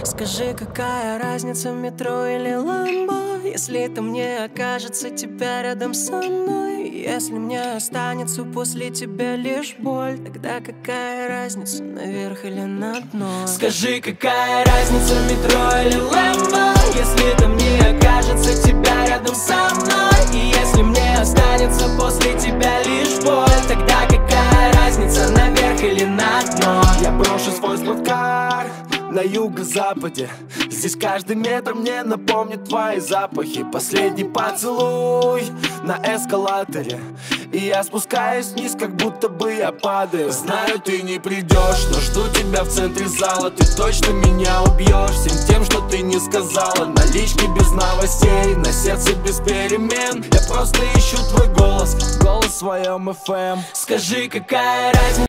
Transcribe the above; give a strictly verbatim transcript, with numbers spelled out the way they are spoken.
Скажи, какая разница, в метро или ламбо, если это мне окажется тебя рядом со мной. Если мне останется после тебя лишь боль, тогда какая разница, наверх или на дно? Скажи, какая разница, в метро или ламбо, если это мне окажется тебя рядом со мной. И если мне останется после тебя лишь боль, тогда какая разница, наверх или на дно? Я брошу свой спорткар на юго-западе. Здесь каждый метр мне напомнит твои запахи. Последний поцелуй на эскалаторе, и я спускаюсь вниз, как будто бы я падаю. Знаю, ты не придешь, но жду тебя в центре зала. Ты точно меня убьешь всем тем, что ты не сказала. Налички без новостей, на сердце без перемен. Я просто ищу твой голос, голос в своем эф эм. Скажи, какая разница,